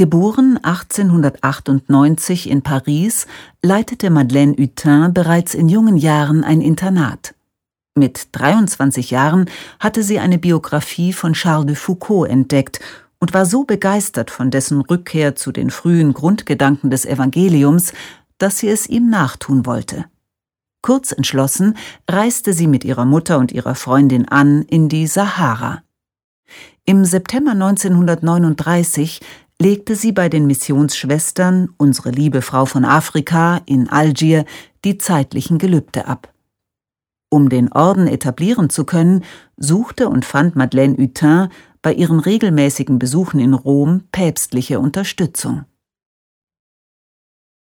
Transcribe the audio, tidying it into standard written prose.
Geboren 1898 in Paris, leitete Madeleine Hutin bereits in jungen Jahren ein Internat. Mit 23 Jahren hatte sie eine Biografie von Charles de Foucault entdeckt und war so begeistert von dessen Rückkehr zu den frühen Grundgedanken des Evangeliums, dass sie es ihm nachtun wollte. Kurz entschlossen reiste sie mit ihrer Mutter und ihrer Freundin Anne in die Sahara. Im September 1939 legte sie bei den Missionsschwestern Unsere liebe Frau von Afrika in Algier die zeitlichen Gelübde ab. Um den Orden etablieren zu können, suchte und fand Madeleine Hutin bei ihren regelmäßigen Besuchen in Rom päpstliche Unterstützung.